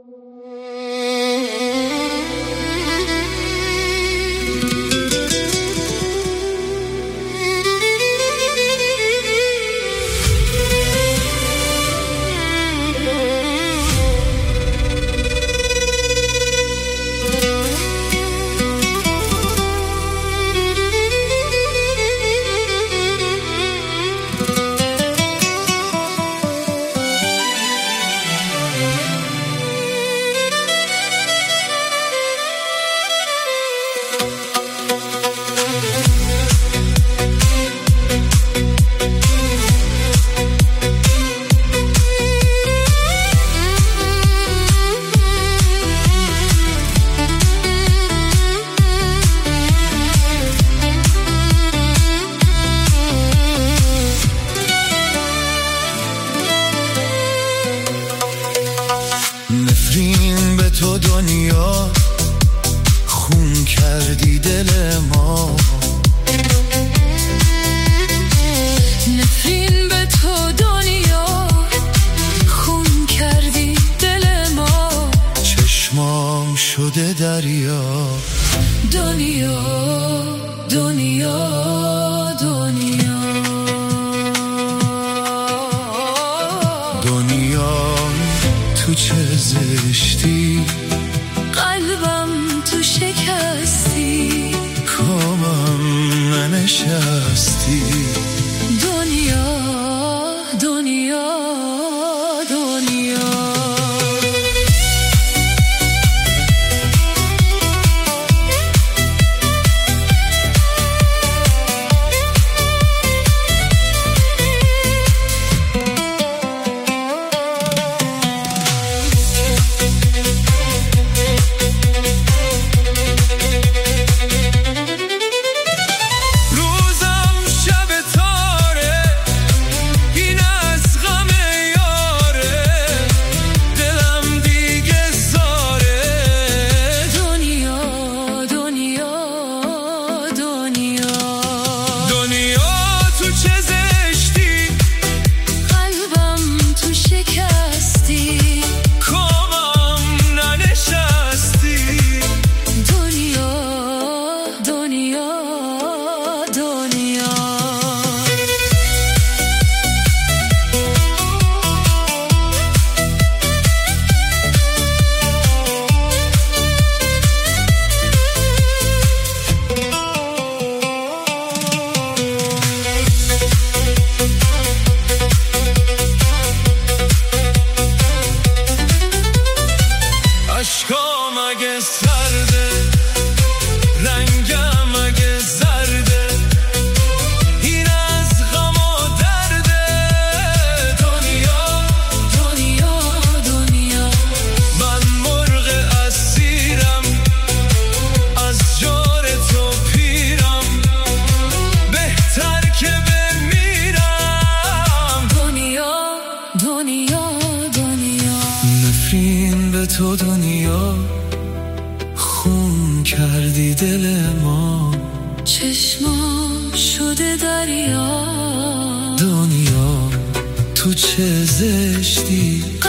نفرین به تو دنیا خون کردی دل ما، نفرین به تو دنیا خون کردی دل ما، چشمام شده دریا، دنیا دنیا دنیا دنیا تو چه زشتی، قلبم تو شکستی، کامم ننشستی، دنیا دنیا دنیا اشکام اگه سرده، رنگم اگه زرده، این از غم و درده، دنیا دنیا دنیا من مرغ اسیرم، از جار تو پیرم، بهتر که بمیرم، دنیا دنیا دنیا نفرین به تو دنیا خون کردی دل ما، چشمام شده دریا، دنیا تو چه زشتی،